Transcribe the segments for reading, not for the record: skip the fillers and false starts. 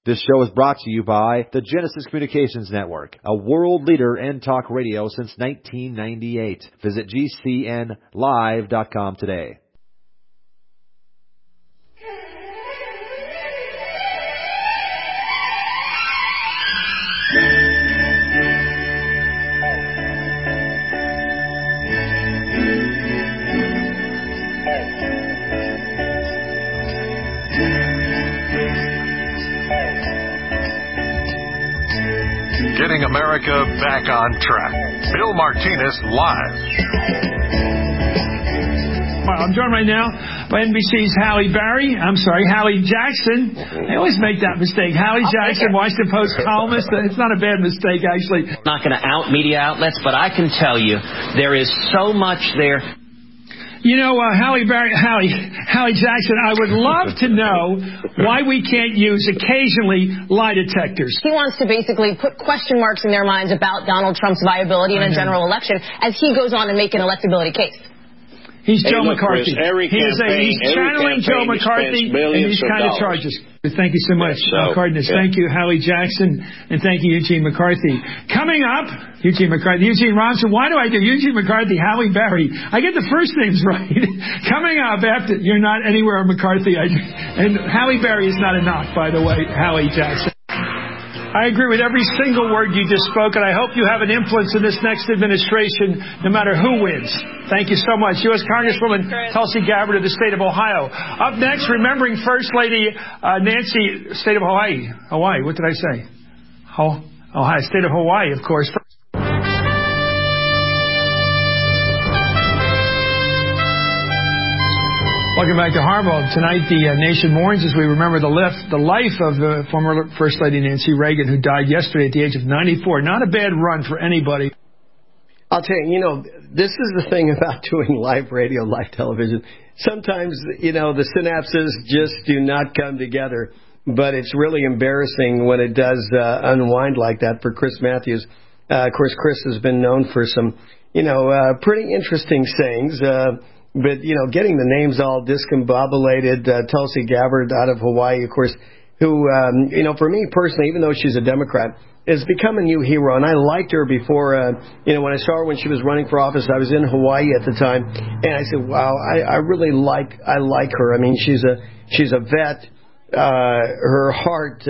This show is brought to you by the Genesis Communications Network, a world leader in talk radio since 1998. Visit GCNlive.com today. Getting America back on track. Bill Martinez live. I'm joined right now by NBC's Halle Jackson. I always make that mistake. Halle Jackson, Washington Post columnist. It's not a bad mistake, actually. I'm not going to out media outlets, but I can tell you there is so much there. You know, Halle Jackson, I would love to know why we can't use occasionally lie detectors. He wants to basically put question marks in their minds about Donald Trump's viability in a general election as he goes on and make an electability case. He's Joe McCarthy. He's channeling Joe McCarthy in these kind of charges. Thank you so much, Cardenas. Thank you, Halle Jackson, and thank you, Eugene McCarthy. Coming up, Eugene Robinson. Why do I do Eugene McCarthy, Halle Berry? I get the first names right. Coming up after You're Not Anywhere McCarthy. And Halle Berry is not a knock, by the way, Halle Jackson. I agree with every single word you just spoke, and I hope you have an influence in this next administration, no matter who wins. Thank you so much. U.S. Congresswoman Tulsi Gabbard of the state of Ohio. Up next, remembering First Lady Nancy, state of Hawaii. Hawaii, what did I say? Ohio, state of Hawaii, of course. Welcome back to Hardball. Tonight, the nation mourns as we remember the life of the former First Lady Nancy Reagan, who died yesterday at the age of 94. Not a bad run for anybody. I'll tell you, this is the thing about doing live radio, live television. Sometimes, the synapses just do not come together, but it's really embarrassing when it does unwind like that for Chris Matthews. Of course, Chris has been known for some, pretty interesting sayings. But, getting the names all discombobulated, Tulsi Gabbard out of Hawaii, of course, who, for me personally, even though she's a Democrat, has become a new hero. And I liked her before, when I saw her when she was running for office. I was in Hawaii at the time, and I said, wow, I really like her. I mean, she's a vet. Her heart,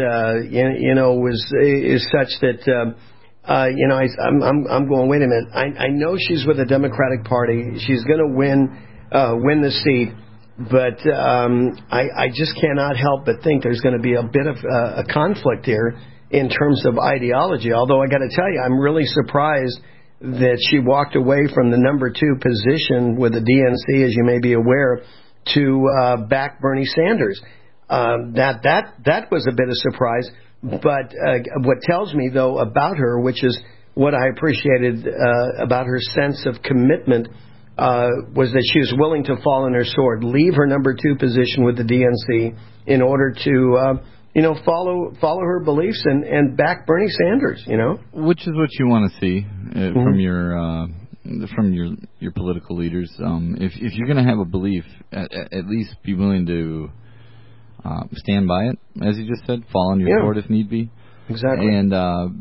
is such that, I'm going, wait a minute. I know she's with the Democratic Party. She's going to win the seat, but I just cannot help but think there's going to be a bit of a conflict here in terms of ideology. Although I got to tell you, I'm really surprised that she walked away from the number 2 position with the DNC, as you may be aware, to back Bernie Sanders. That was a bit of surprise. But what tells me, though, about her, which is what I appreciated about her sense of commitment, was that she was willing to fall on her sword, leave her number 2 position with the DNC in order to, follow her beliefs and back Bernie Sanders. Which is what you want to see from your political leaders. If you're going to have a belief, at least be willing to stand by it, as you just said, fall on your sword if need be. Exactly. And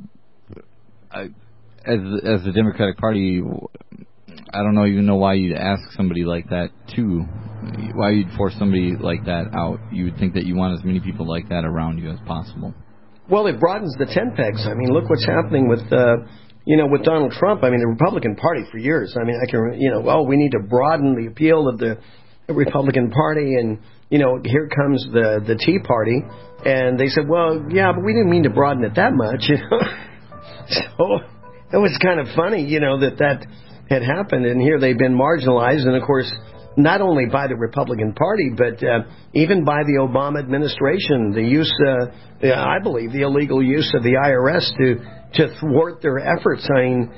as the Democratic Party, I don't even know why you'd ask somebody like that why you'd force somebody like that out. You would think that you want as many people like that around you as possible. Well, it broadens the tent pegs. I mean, look what's happening with with Donald Trump. I mean, the Republican Party for years. I mean, we need to broaden the appeal of the Republican Party, and here comes the Tea Party, and they said, well, yeah, but we didn't mean to broaden it that much. So it was kind of funny, that had happened, and here they've been marginalized, and of course, not only by the Republican Party, but even by the Obama administration, the use, I believe, the illegal use of the IRS to thwart their efforts. I mean,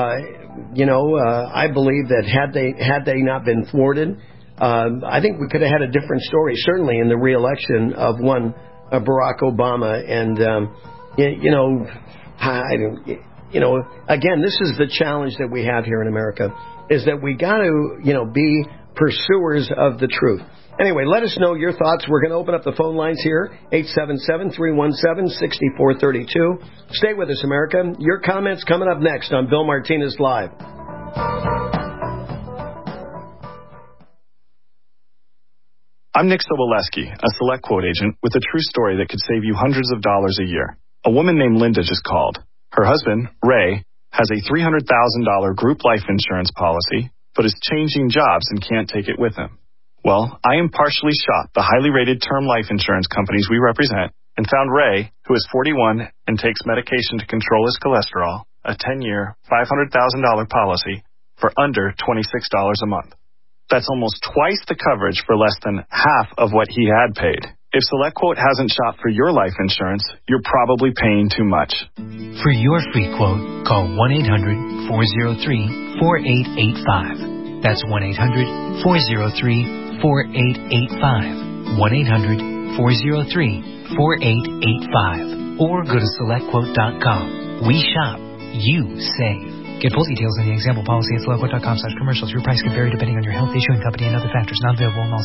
I believe that had they not been thwarted, I think we could have had a different story, certainly in the re-election of one Barack Obama. And, again, this is the challenge that we have here in America, is that we got to, be pursuers of the truth. Anyway, let us know your thoughts. We're going to open up the phone lines here, 877-317-6432. Stay with us, America. Your comments coming up next on Bill Martinez Live. I'm Nick Soboleski, a Select Quote agent with a true story that could save you hundreds of dollars a year. A woman named Linda just called. Her husband, Ray, has a $300,000 group life insurance policy, but is changing jobs and can't take it with him. Well, I impartially shot the highly rated term life insurance companies we represent and found Ray, who is 41 and takes medication to control his cholesterol, a 10-year, $500,000 policy for under $26 a month. That's almost twice the coverage for less than half of what he had paid. If SelectQuote hasn't shot for your life insurance, you're probably paying too much. For your free quote, call 1-800-403-4885. That's 1-800-403-4885. 1-800-403-4885. Or go to SelectQuote.com. We shop. You save. Get full details in the example policy at SelectQuote.com/commercials. Your price can vary depending on your health, issuing company, and other factors not available in all.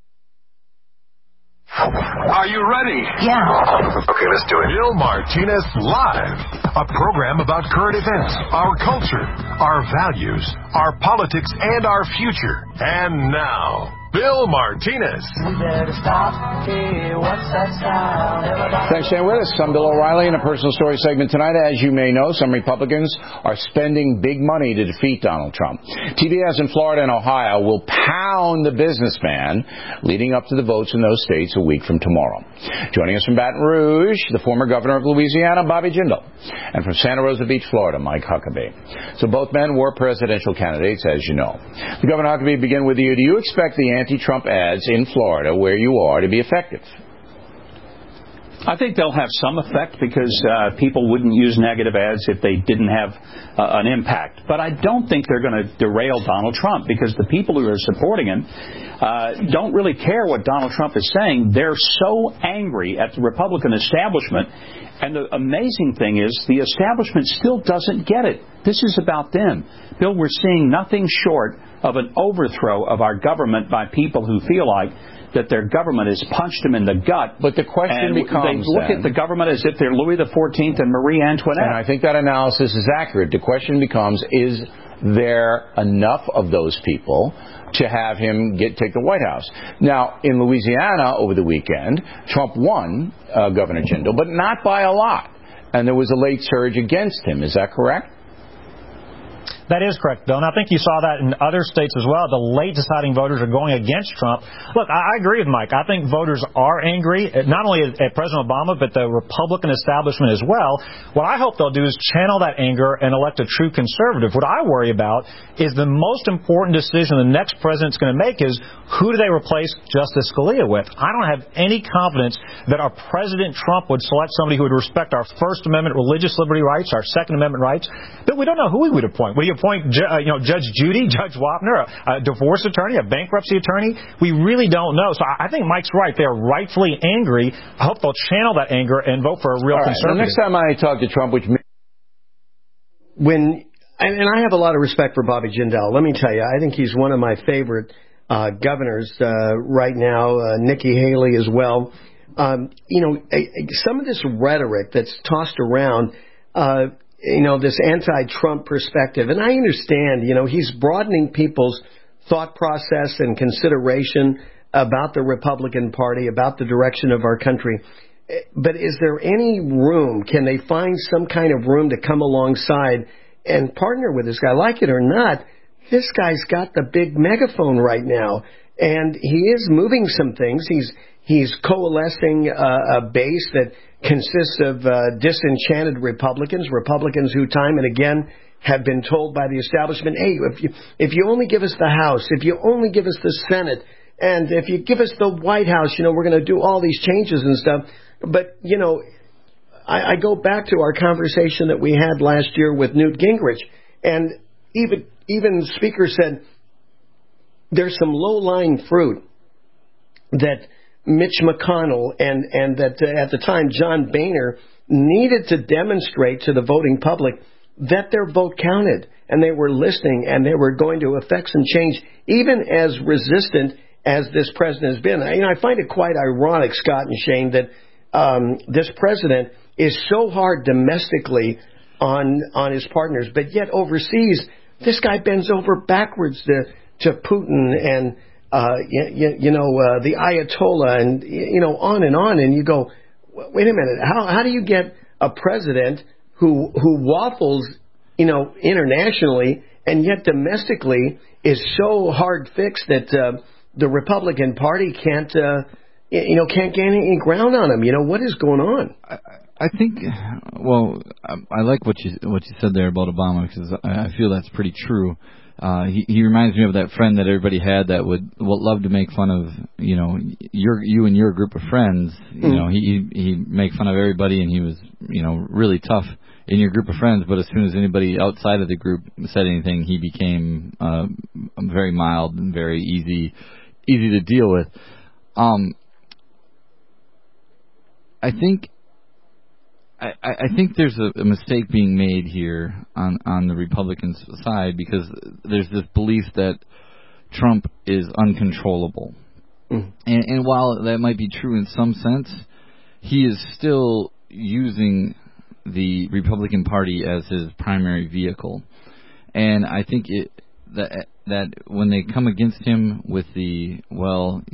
Are you ready? Yeah. Okay, let's do it. Bill Martinez Live, a program about current events, our culture, our values, our politics, and our future. And now, Bill Martinez. Thanks for staying with us. I'm Bill O'Reilly in a personal story segment tonight. As you may know, some Republicans are spending big money to defeat Donald Trump. TVS in Florida and Ohio will pound the businessman leading up to the votes in those states a week from tomorrow. Joining us from Baton Rouge, the former governor of Louisiana, Bobby Jindal, and from Santa Rosa Beach, Florida, Mike Huckabee. So both men were presidential candidates, as you know. The Governor Huckabee, begin with you. Do you expect the anti-Trump ads in Florida, where you are, to be effective? I think they'll have some effect because people wouldn't use negative ads if they didn't have an impact. But I don't think they're going to derail Donald Trump because the people who are supporting him don't really care what Donald Trump is saying. They're so angry at the Republican establishment. And the amazing thing is the establishment still doesn't get it. This is about them. Bill, we're seeing nothing short of an overthrow of our government by people who feel like that their government has punched them in the gut. But the question becomes, they look at the government as if they're Louis XIV and Marie Antoinette. And I think that analysis is accurate. The question becomes, is there enough of those people to have him take the White House? Now, in Louisiana over the weekend, Trump won, Governor Jindal, but not by a lot. And there was a late surge against him. Is that correct? That is correct, Bill, and I think you saw that in other states as well. The late deciding voters are going against Trump. Look, I agree with Mike. I think voters are angry, not only at President Obama, but the Republican establishment as well. What I hope they'll do is channel that anger and elect a true conservative. What I worry about is the most important decision the next president's going to make is who do they replace Justice Scalia with? I don't have any confidence that our President Trump would select somebody who would respect our First Amendment religious liberty rights, our Second Amendment rights, but we don't know who he would appoint. Would he appoint Judge Judy, Judge Wapner, a divorce attorney, a bankruptcy attorney? We really don't know. So I think Mike's right. They're rightfully angry. I hope they'll channel that anger and vote for a real conservative. The next time I talk to Trump, and I have a lot of respect for Bobby Jindal. Let me tell you, I think he's one of my favorite governors right now. Nikki Haley as well. Some of this rhetoric that's tossed around, this anti-Trump perspective, and I understand, he's broadening people's thought process and consideration about the Republican Party, about the direction of our country. But is there any room, can they find some kind of room to come alongside and partner with this guy? Like it or not, this guy's got the big megaphone right now, and he is moving some things. He's coalescing a base that consists of disenchanted Republicans who time and again have been told by the establishment, hey, if you only give us the House, if you only give us the Senate, and if you give us the White House, we're going to do all these changes and stuff. But, I go back to our conversation that we had last year with Newt Gingrich, and even the speaker said there's some low-lying fruit that Mitch McConnell and that at the time John Boehner needed to demonstrate to the voting public that their vote counted, and they were listening, and they were going to affect some change, even as resistant as this president has been. I find it quite ironic, Scott and Shane, that this president is so hard domestically on his partners, but yet overseas, this guy bends over backwards to Putin and the Ayatollah, and on, and you go, wait a minute, how do you get a president who waffles, internationally, and yet domestically is so hard fixed that the Republican Party can't gain any ground on him? What is going on? I think, well, I like what you said there about Obama, because I feel that's pretty true. He reminds me of that friend that everybody had that would love to make fun of, you and your group of friends. He'd make fun of everybody, and he was, really tough in your group of friends. But as soon as anybody outside of the group said anything, he became very mild and very easy to deal with. I think there's a mistake being made here on the Republican side, because there's this belief that Trump is uncontrollable. And while that might be true in some sense, he is still using the Republican Party as his primary vehicle. And I think that when they come against him with when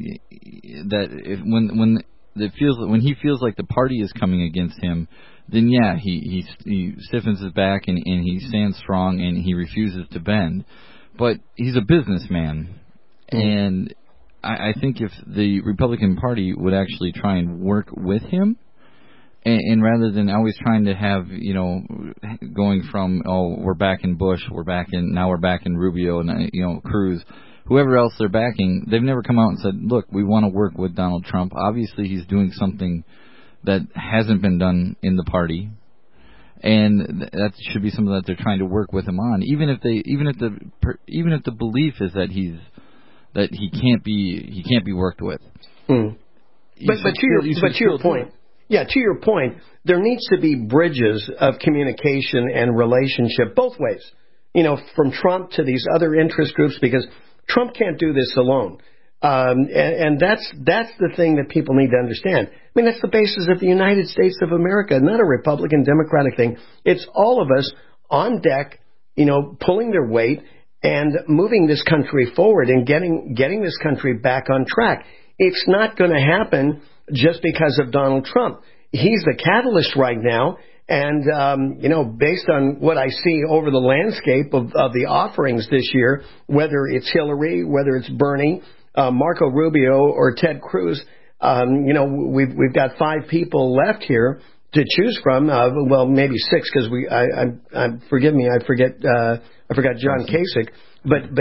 he feels like the party is coming against him, then yeah, he stiffens his back and he stands strong and he refuses to bend. But he's a businessman, and I think if the Republican Party would actually try and work with him, and rather than always trying to have, going from, we're back in Bush, we're back in Rubio and Cruz, whoever else they're backing, they've never come out and said, look, we want to work with Donald Trump. Obviously, he's doing something that hasn't been done in the party, and that should be something that they're trying to work with him on. Even if the belief is that he can't be worked with. But to your point. Yeah, to your point, there needs to be bridges of communication and relationship both ways. From Trump to these other interest groups, because Trump can't do this alone. And that's the thing that people need to understand. I mean, that's the basis of the United States of America, not a Republican Democratic thing. It's all of us on deck, pulling their weight and moving this country forward and getting this country back on track. It's not going to happen just because of Donald Trump. He's the catalyst right now. And, based on what I see over the landscape of the offerings this year, whether it's Hillary, whether it's Bernie, Marco Rubio, or Ted Cruz, we've got 5 people left here to choose from. Well, maybe 6, because forgive me, I forgot John Kasich. But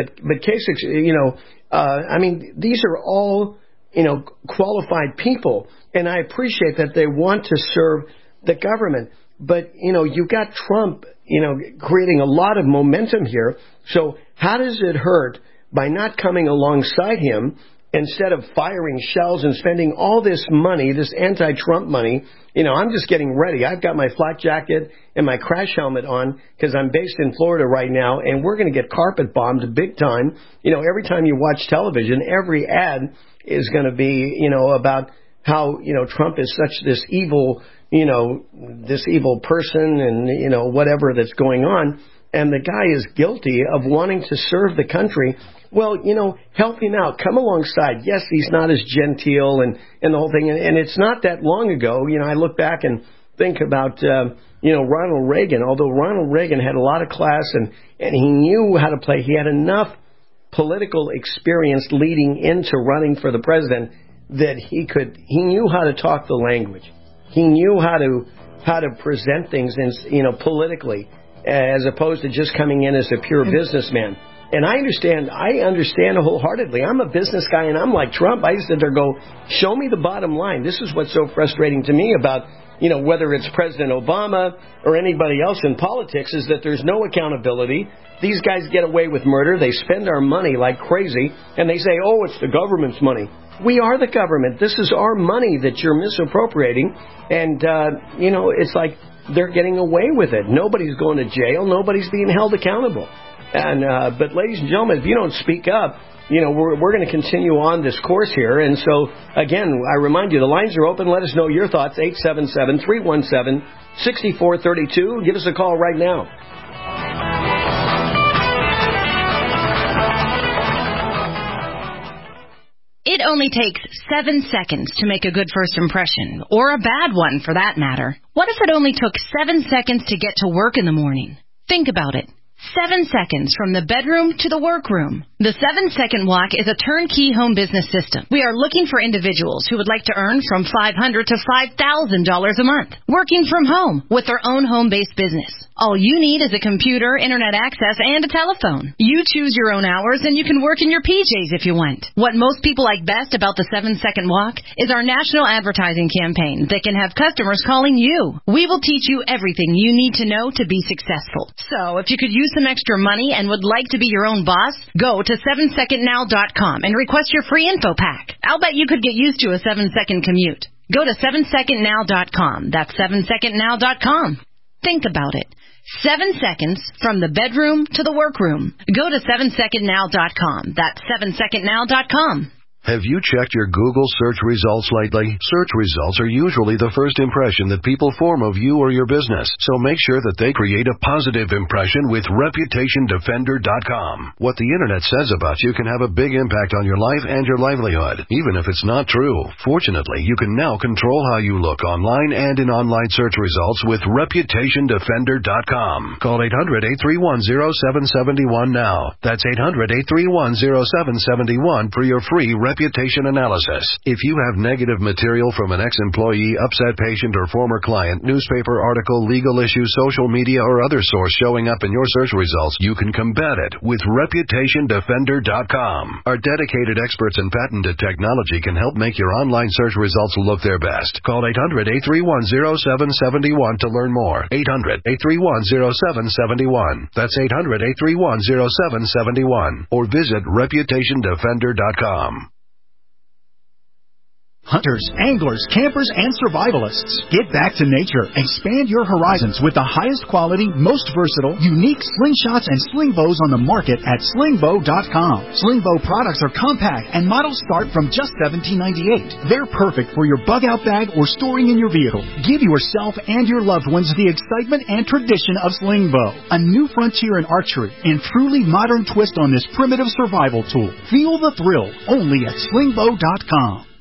Kasich, these are all, qualified people, and I appreciate that they want to serve the government. But, you've got Trump, creating a lot of momentum here. So how does it hurt by not coming alongside him instead of firing shells and spending all this money, this anti-Trump money? I'm just getting ready. I've got my flak jacket and my crash helmet on because I'm based in Florida right now, and we're going to get carpet bombed big time. Every time you watch television, every ad is going to be, about how, Trump is such this evil, this evil person and, whatever that's going on. And the guy is guilty of wanting to serve the country. Well, help him out. Come alongside. Yes, he's not as genteel and the whole thing. And it's not that long ago. I look back and think about, Ronald Reagan. Although Ronald Reagan had a lot of class and he knew how to play. He had enough political experience leading into running for the president that he knew how to talk the language. He knew how to present things politically, as opposed to just coming in as a pure businessman. And I understand wholeheartedly. I'm a business guy, and I'm like Trump. I used to go, show me the bottom line. This is what's so frustrating to me about, whether it's President Obama or anybody else in politics, is that there's no accountability. These guys get away with murder. They spend our money like crazy, and they say, oh, it's the government's money. We are the government. This is our money that you're misappropriating. And, it's like, they're getting away with it. Nobody's going to jail. Nobody's being held accountable. And but, ladies and gentlemen, if you don't speak up, we're going to continue on this course here. And so, again, I remind you, the lines are open. Let us know your thoughts, 877-317-6432. Give us a call right now. It only takes 7 seconds to make a good first impression, or a bad one for that matter. What if it only took 7 seconds to get to work in the morning? Think about it. 7 seconds from the bedroom to the workroom. The 7-Second Walk is a turnkey home business system. We are looking for individuals who would like to earn from $500 to $5,000 a month, working from home with their own home-based business. All you need is a computer, internet access, and a telephone. You choose your own hours, and you can work in your PJs if you want. What most people like best about the 7-Second Walk is our national advertising campaign that can have customers calling you. We will teach you everything you need to know to be successful. So, if you could use some extra money and would like to be your own boss, go to 7secondnow.com and request your free info pack. I'll bet you could get used to a 7-second commute. Go to 7secondnow.com. That's 7secondnow.com. Think about it. 7 seconds from the bedroom to the workroom. Go to 7secondnow.com. That's 7secondnow.com. Have you checked your Google search results lately? Search results are usually the first impression that people form of you or your business, so make sure that they create a positive impression with ReputationDefender.com. What the Internet says about you can have a big impact on your life and your livelihood, even if it's not true. Fortunately, you can now control how you look online and in online search results with ReputationDefender.com. Call 800-831-0771 now. That's 800-831-0771 for your free reputation analysis. If you have negative material from an ex-employee, upset patient, or former client, newspaper article, legal issue, social media, or other source showing up in your search results, you can combat it with ReputationDefender.com. Our dedicated experts in patented technology can help make your online search results look their best. Call 800-831-0771 to learn more. 800-831-0771. That's 800-831-0771. Or visit ReputationDefender.com. Hunters, anglers, campers, and survivalists. Get back to nature. Expand your horizons with the highest quality, most versatile, unique slingshots and sling bows on the market at slingbow.com. Slingbow products are compact and models start from just $17.98. They're perfect for your bug-out bag or storing in your vehicle. Give yourself and your loved ones the excitement and tradition of slingbow, a new frontier in archery and truly modern twist on this primitive survival tool. Feel the thrill only at slingbow.com.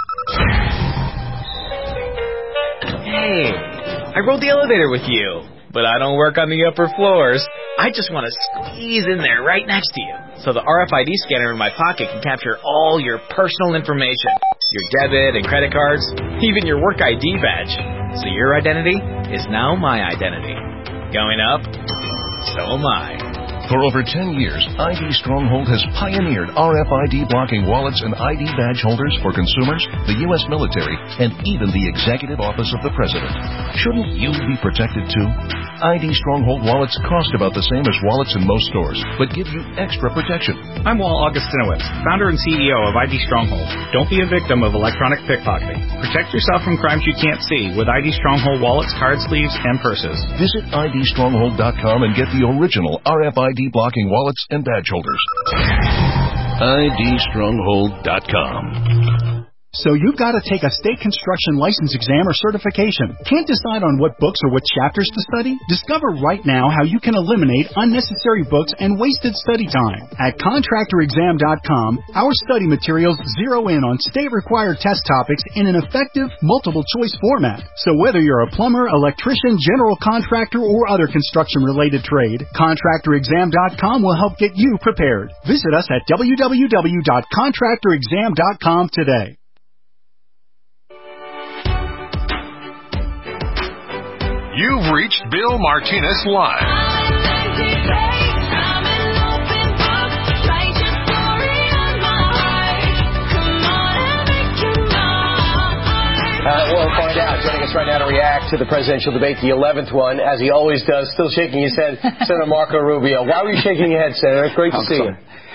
Hey, I rode the elevator with you, but I don't work on the upper floors. I just want to squeeze in there right next to you, so the RFID scanner in my pocket can capture all your personal information, your debit and credit cards, even your work ID badge. So your identity is now my identity. Going up, so am I. For over 10 years, ID Stronghold has pioneered RFID blocking wallets and ID badge holders for consumers, the U.S. military, and even the Executive Office of the President. Shouldn't you be protected too? ID Stronghold wallets cost about the same as wallets in most stores, but give you extra protection. I'm Walt Augustinowicz, founder and CEO of ID Stronghold. Don't be a victim of electronic pickpocketing. Protect yourself from crimes you can't see with ID Stronghold wallets, card sleeves, and purses. Visit IDStronghold.com and get the original RFID blocking wallets and badge holders. IDStronghold.com. So you've got to take a state construction license exam or certification. Can't decide on what books or what chapters to study? Discover right now how you can eliminate unnecessary books and wasted study time. At ContractorExam.com, our study materials zero in on state-required test topics in an effective, multiple-choice format. So whether you're a plumber, electrician, general contractor, or other construction-related trade, ContractorExam.com will help get you prepared. Visit us at www.ContractorExam.com today. You've reached Bill Martinez Live. We'll find out. Joining us right now to react to the presidential debate, the 11th one, as he always does, still shaking his head, Senator Marco Rubio. Why were you shaking your head, Senator? Great to see you.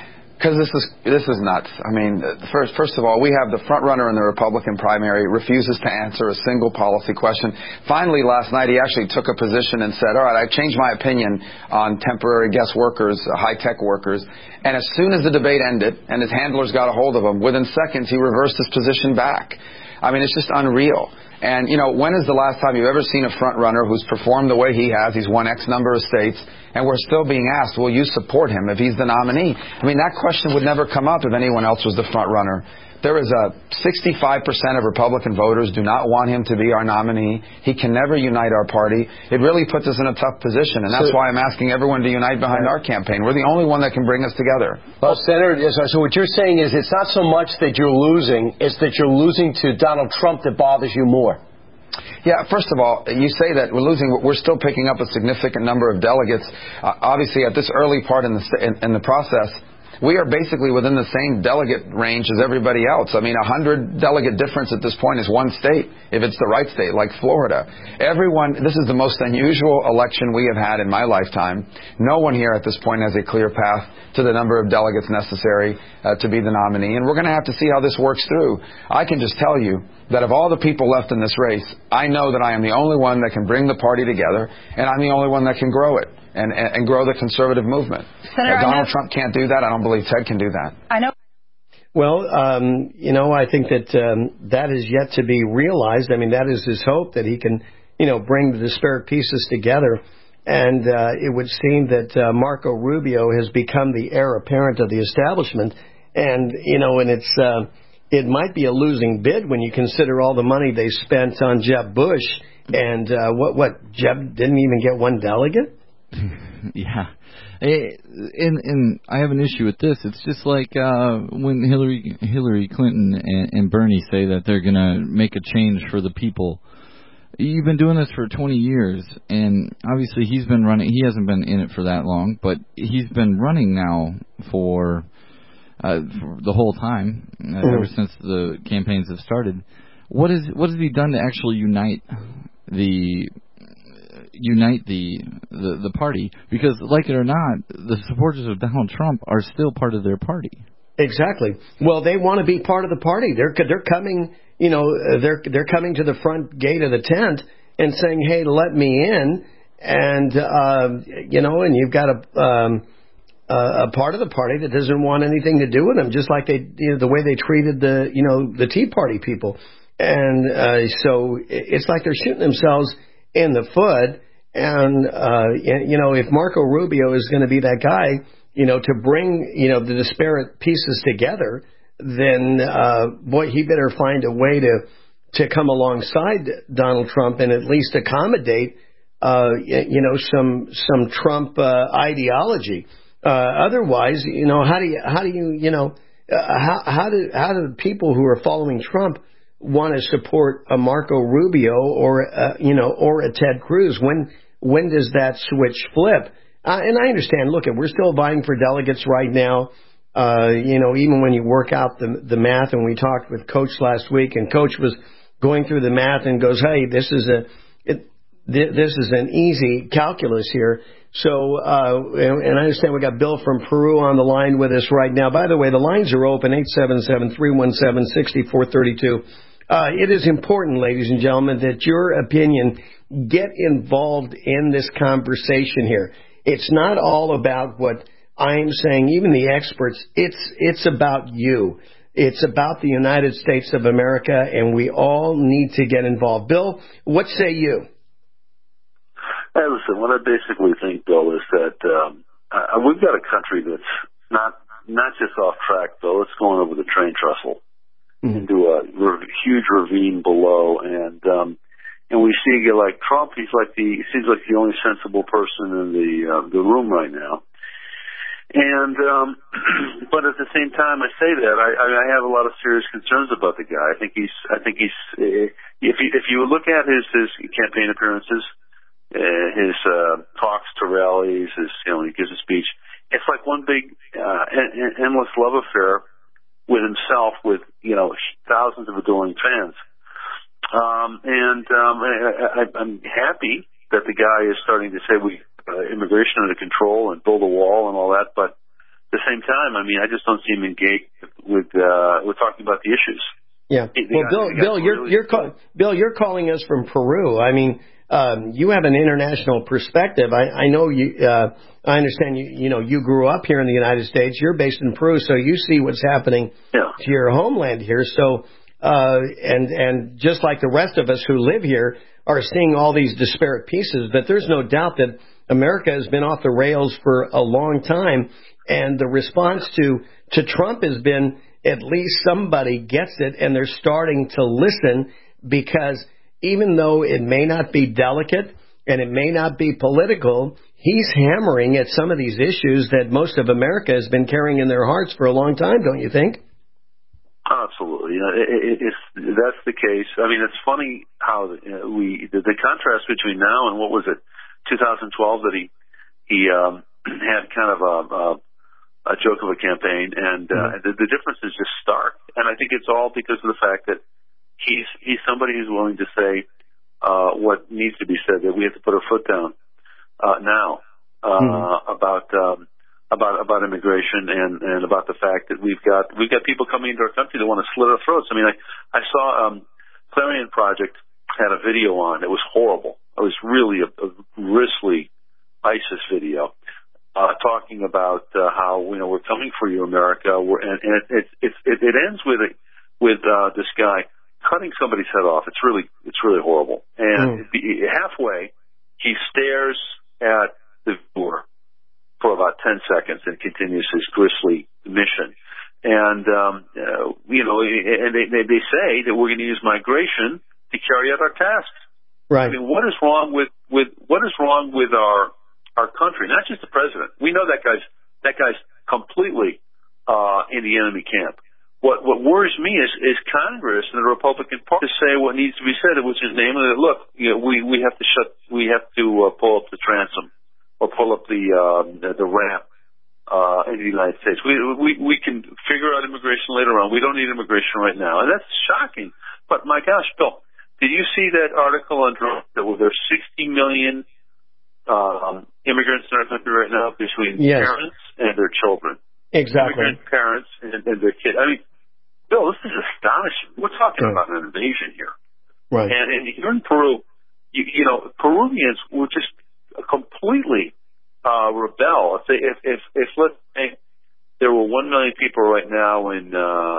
Because this is nuts. I mean, first of all, we have the front runner in the Republican primary refuses to answer a single policy question. Finally, last night he actually took a position and said, "All right, I've changed my opinion on temporary guest workers, high-tech workers." And as soon as the debate ended and his handlers got a hold of him, within seconds he reversed his position back. I mean, it's just unreal. And, when is the last time you've ever seen a front runner who's performed the way he has? He's won X number of states, and we're still being asked, will you support him if he's the nominee? I mean, that question would never come up if anyone else was the front runner. There is 65% of Republican voters do not want him to be our nominee. He can never unite our party. It really puts us in a tough position, and that's why I'm asking everyone to unite behind our campaign. We're the only one that can bring us together. Well, Senator, so what you're saying is it's not so much that you're losing, it's that you're losing to Donald Trump that bothers you more. Yeah, first of all, you say that we're losing. We're still picking up a significant number of delegates. Obviously, at this early part in the process, we are basically within the same delegate range as everybody else. I mean, 100 delegate difference at this point is one state, if it's the right state, like Florida. This is the most unusual election we have had in my lifetime. No one here at this point has a clear path to the number of delegates necessary to be the nominee, and we're going to have to see how this works through. I can just tell you that of all the people left in this race, I know that I am the only one that can bring the party together, and I'm the only one that can grow it and grow the conservative movement. Senator, Donald Trump can't do that. I don't believe Ted can do that. I know. Well, I think that that is yet to be realized. I mean, that is his hope, that he can, bring the disparate pieces together. And it would seem that Marco Rubio has become the heir apparent of the establishment. And, it might be a losing bid when you consider all the money they spent on Jeb Bush. And Jeb didn't even get one delegate? Yeah. And I have an issue with this. It's just like when Hillary Clinton and Bernie say that they're going to make a change for the people. You've been doing this for 20 years, and obviously he's been running. He hasn't been in it for that long, but he's been running now for the whole time, ever since the campaigns have started. What has he done to actually unite the party? Because, like it or not, the supporters of Donald Trump are still part of their party. Exactly. Well, they want to be part of the party. They're coming. They're coming to the front gate of the tent and saying, "Hey, let me in." And and you've got a part of the party that doesn't want anything to do with them, just like the way they treated the Tea Party people. And so it's like they're shooting themselves in the foot. And if Marco Rubio is going to be that guy, to bring the disparate pieces together, then boy, he better find a way to come alongside Donald Trump and at least accommodate some Trump ideology. Otherwise, how do people who are following Trump want to support a Marco Rubio or a Ted Cruz? When does that switch flip? And I understand. Look, we're still vying for delegates right now. Even when you work out the math, and we talked with Coach last week, and Coach was going through the math and goes, "Hey, this is an easy calculus here." So, and I understand we got Bill from Peru on the line with us right now. By the way, the lines are open, 877-317-6432. It is important, ladies and gentlemen, that your opinion get involved in this conversation here. It's not all about what I'm saying, even the experts. It's about you. It's about the United States of America, and we all need to get involved. Bill, what say you? Hey, listen, what I basically think, Bill, is that we've got a country that's not just off track, Bill. It's going over the train trestle into a huge ravine below, and we see a guy like Trump. He seems like the only sensible person in the room right now. And but at the same time, I say that I have a lot of serious concerns about the guy. I think he's if you look at his campaign appearances, his talks to rallies, when he gives a speech, it's like one big endless love affair with himself, with thousands of adoring fans. I'm happy that the guy is starting to say immigration under control and build a wall and all that, but the same time, I mean, I just don't see him engaged with talking about the issues. Yeah. Bill, you're calling us from Peru. I mean, you have an international perspective. I know you. I understand you grew up here in the United States. You're based in Peru, so you see what's happening to your homeland here. So, and just like the rest of us who live here are seeing all these disparate pieces, but there's no doubt that America has been off the rails for a long time, and the response to Trump has been at least somebody gets it, and they're starting to listen, because even though it may not be delicate and it may not be political, he's hammering at some of these issues that most of America has been carrying in their hearts for a long time, don't you think? Absolutely. That's the case. I mean, it's funny how the contrast between now and what was it, 2012, that he had kind of a joke of a campaign, and the difference is just stark. And I think it's all because of the fact that he's somebody who's willing to say what needs to be said, that we have to put our foot down now about immigration and about the fact that we've got people coming into our country that want to slit our throats. I mean, I saw Clarion Project had a video on. It was horrible. It was really a grisly ISIS video talking about how we're coming for you, America. It ends with this guy cutting somebody's head off. It's really horrible. And halfway, he stares at the viewer for about 10 seconds and continues his grisly mission. And and they say that we're going to use migration to carry out our tasks. Right. I mean, what is wrong with our country? Not just the president. We know that guy's completely in the enemy camp. What worries me is Congress and the Republican Party to say what needs to be said, which is namely that, look, we have to pull up the transom or pull up the ramp in the United States. We can figure out immigration later on. We don't need immigration right now, and that's shocking. But my gosh, Bill, did you see that article on drones that there's 60 million immigrants in our country right now between parents and their children? Exactly. Immigrant parents and their kids. I mean, Bill, this is astonishing. We're talking about an invasion here. Right. And here in Peru, Peruvians will just completely rebel. If let's say there were 1 million people right now in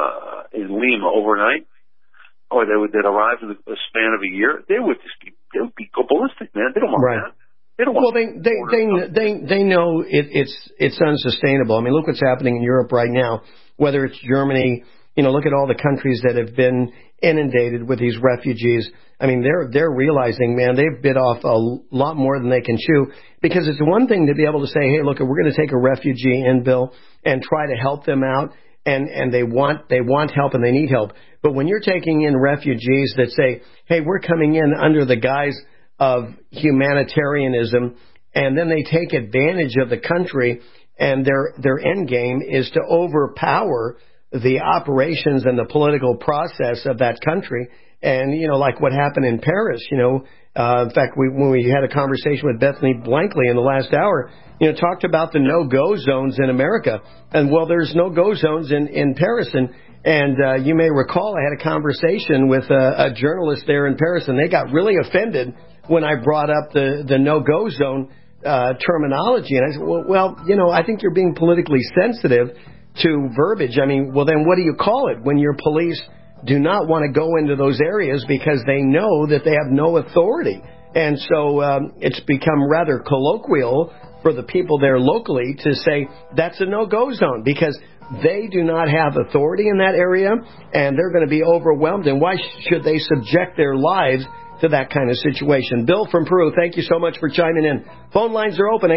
Lima overnight, or they'd arrive in the span of a year, they would go ballistic, man. They don't want that. They don't want they know it's unsustainable. I mean, look what's happening in Europe right now. Whether it's Germany, look at all the countries that have been inundated with these refugees. I mean, they're realizing, man, they've bit off a lot more than they can chew. Because it's one thing to be able to say, hey, look, we're going to take a refugee in, Bill, and try to help them out, and they want help and they need help. But when you're taking in refugees that say, hey, we're coming in under the guise of humanitarianism, and then they take advantage of the country, and their end game is to overpower the operations and the political process of that country. And, like what happened in Paris, in fact, when we had a conversation with Bethany Blankley in the last hour, talked about the no-go zones in America. And, well, there's no-go zones in Paris. And you may recall I had a conversation with a journalist there in Paris, and they got really offended when I brought up the no-go zone terminology. And I said, well, I think you're being politically sensitive to verbiage. I mean, well, then what do you call it when your police do not want to go into those areas because they know that they have no authority? And so it's become rather colloquial for the people there locally to say that's a no-go zone because they do not have authority in that area and they're going to be overwhelmed. And why should they subject their lives to that kind of situation? Bill from Peru, thank you so much for chiming in. Phone lines are open,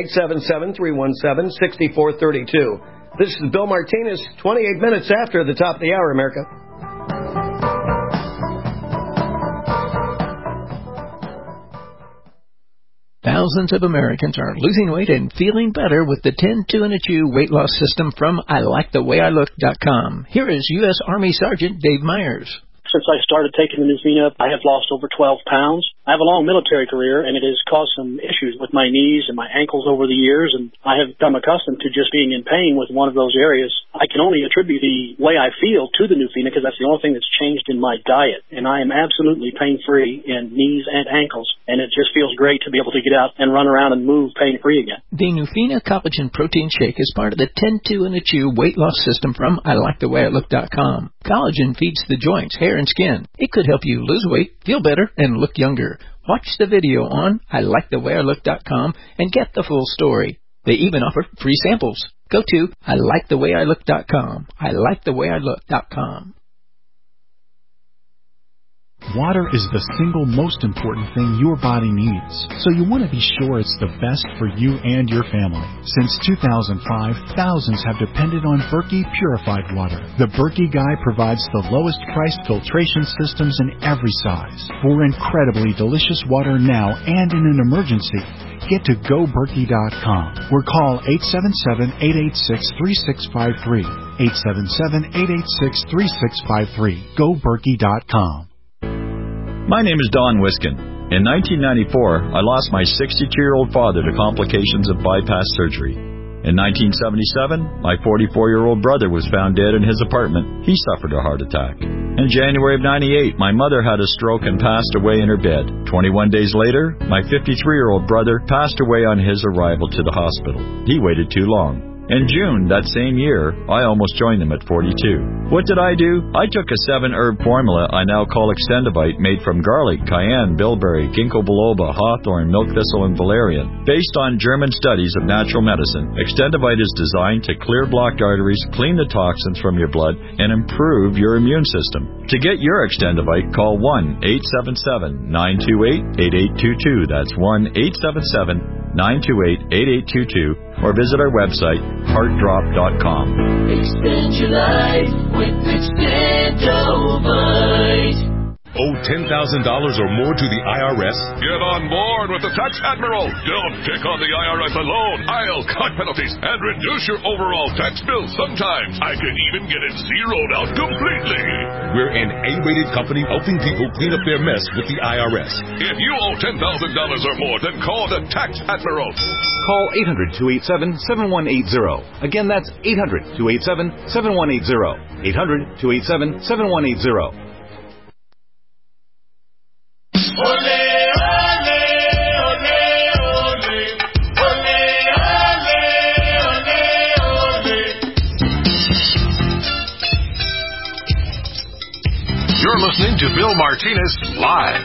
877-317-6432. This is Bill Martinez, 28 minutes after the top of the hour, America. Thousands of Americans are losing weight and feeling better with the 10-2-and-a-chew weight loss system from ILikeTheWayIlook.com. Here is U.S. Army Sergeant Dave Myers. Since I started taking the Nuvina, I have lost over 12 pounds. I have a long military career, and it has caused some issues with my knees and my ankles over the years, and I have become accustomed to just being in pain with one of those areas. I can only attribute the way I feel to the Nuvina because that's the only thing that's changed in my diet, and I am absolutely pain-free in knees and ankles, and it just feels great to be able to get out and run around and move pain-free again. The Nuvina Collagen Protein Shake is part of the 10-2 and a Chew weight loss system from ILikeTheWayILook.com. Collagen feeds the joints, hair, and skin. It could help you lose weight, feel better, and look younger. Watch the video on ILikeTheWayILook.com and get the full story. They even offer free samples. Go to ILikeTheWayILook.com. ILikeTheWayILook.com. Water is the single most important thing your body needs, so you want to be sure it's the best for you and your family. Since 2005, thousands have depended on Berkey purified water. The Berkey Guy provides the lowest priced filtration systems in every size. For incredibly delicious water now and in an emergency, get to GoBerkey.com or call 877-886-3653. 877-886-3653. GoBerkey.com. My name is Don Wiskin. In 1994, I lost my 62-year-old father to complications of bypass surgery. In 1977, my 44-year-old brother was found dead in his apartment. He suffered a heart attack. In January of 98, my mother had a stroke and passed away in her bed. 21 days later, my 53-year-old brother passed away on his arrival to the hospital. He waited too long. In June that same year, I almost joined them at 42. What did I do? I took a 7-herb formula I now call Extendivite, made from garlic, cayenne, bilberry, ginkgo biloba, hawthorn, milk thistle, and valerian. Based on German studies of natural medicine, Extendivite is designed to clear blocked arteries, clean the toxins from your blood, and improve your immune system. To get your Extendivite, call 1-877-928-8822. That's 1-877-928-8822. Or visit our website, heartdrop.com. Extend your life with Extendovite. Owe $10,000 or more to the IRS? Get on board with the Tax Admiral. Don't take on the IRS alone. I'll cut penalties and reduce your overall tax bill. Sometimes I can even get it zeroed out completely. We're an A-rated company helping people clean up their mess with the IRS. If you owe $10,000 or more, then call the Tax Admiral. Call 800-287-7180. Again, that's 800-287-7180. 800-287-7180. Ole, ole, ole, ole, ole, ole, ole. You're listening to Bill Martinez Live.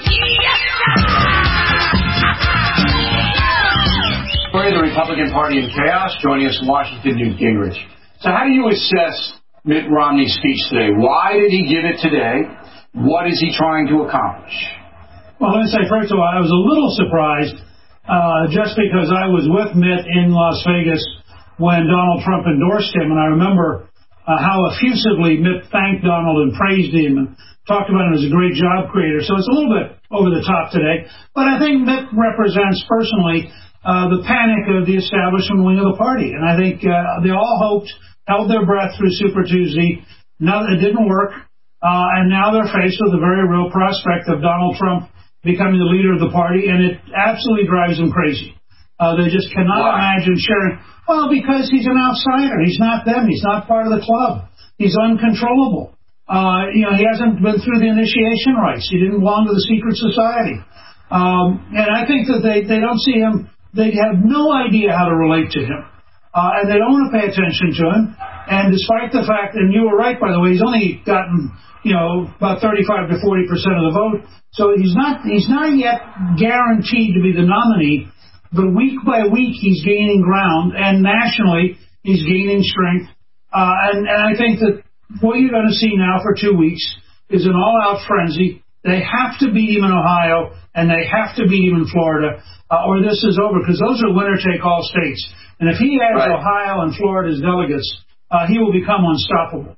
The Republican Party in chaos. Joining us in Washington, Newt Gingrich. So how do you assess Mitt Romney's speech today? Why did he give it today? What is he trying to accomplish? Well, let me say, first of all, I was a little surprised just because I was with Mitt in Las Vegas when Donald Trump endorsed him, and I remember how effusively Mitt thanked Donald and praised him and talked about him as a great job creator. So it's a little bit over the top today. But I think Mitt represents personally the panic of the establishment wing of the party. And I think they all held their breath through Super Tuesday. No, it didn't work. And now they're faced with a very real prospect of Donald Trump becoming the leader of the party, and it absolutely drives them crazy. They just cannot imagine sharing. Well, because he's an outsider. He's not them. He's not part of the club. He's uncontrollable. He hasn't been through the initiation rites. He didn't belong to the secret society. And I think that they don't see him. They have no idea how to relate to him. And they don't want to pay attention to him. And despite the fact, and you were right, by the way, he's only gotten, about 35 to 40% of the vote. So he's not yet guaranteed to be the nominee, but week by week he's gaining ground, and nationally he's gaining strength. And I think that what you're going to see now for 2 weeks is an all-out frenzy. They have to beat him in Ohio, and they have to beat him in Florida, or this is over, because those are winner-take-all states. And if he has Ohio and Florida as delegates, he will become unstoppable.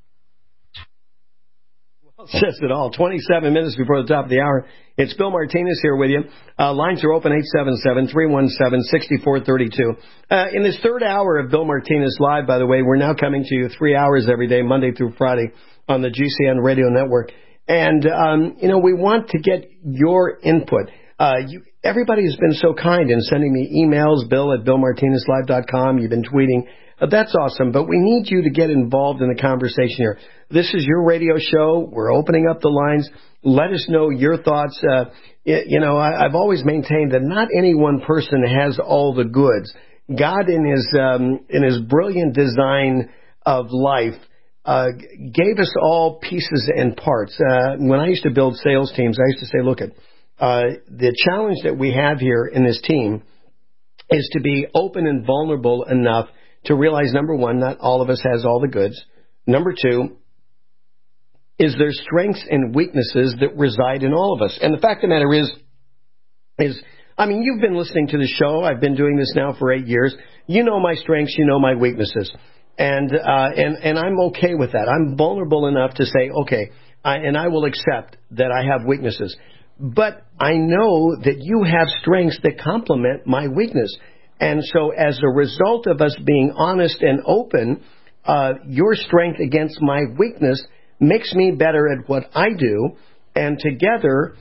Says it all. 27 minutes before the top of the hour. It's Bill Martinez here with you. Lines are open, 877-317-6432. In this third hour of Bill Martinez Live, by the way, we're now coming to you 3 hours every day, Monday through Friday, on the GCN radio network. And, we want to get your input. Everybody has been so kind in sending me emails, bill@billmartinezlive.com. You've been tweeting. That's awesome, but we need you to get involved in the conversation here. This is your radio show. We're opening up the lines. Let us know your thoughts. I've always maintained that not any one person has all the goods. God, in his brilliant design of life, gave us all pieces and parts. When I used to build sales teams, I used to say, look, the challenge that we have here in this team is to be open and vulnerable enough to realize, number one, not all of us has all the goods. Number two, is there strengths and weaknesses that reside in all of us? And the fact of the matter is, you've been listening to the show. I've been doing this now for 8 years. You know my strengths. You know my weaknesses. And I'm okay with that. I'm vulnerable enough to say, okay, I will accept that I have weaknesses. But I know that you have strengths that complement my weakness. And so as a result of us being honest and open, your strength against my weakness makes me better at what I do. And together,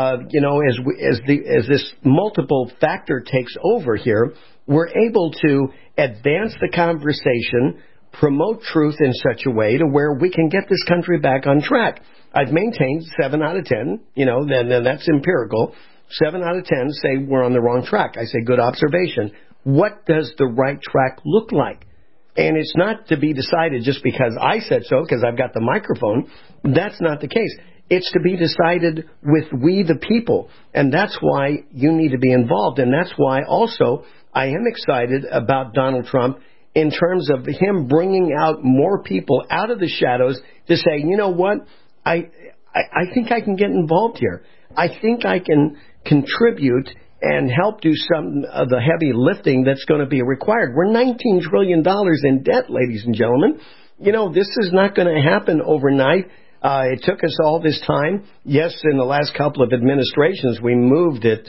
as this multiple factor takes over here, we're able to advance the conversation, promote truth in such a way to where we can get this country back on track. I've maintained 7 out of 10, then that's empirical. 7 out of 10 say we're on the wrong track. I say, good observation. What does the right track look like? And it's not to be decided just because I said so, because I've got the microphone. That's not the case. It's to be decided with we the people. And that's why you need to be involved. And that's why also I am excited about Donald Trump in terms of him bringing out more people out of the shadows to say, you know what, I think I can get involved here. I think I can contribute and help do some of the heavy lifting that's going to be required. We're $19 trillion in debt, ladies and gentlemen. This is not going to happen overnight. It took us all this time. Yes, in the last couple of administrations, we moved at,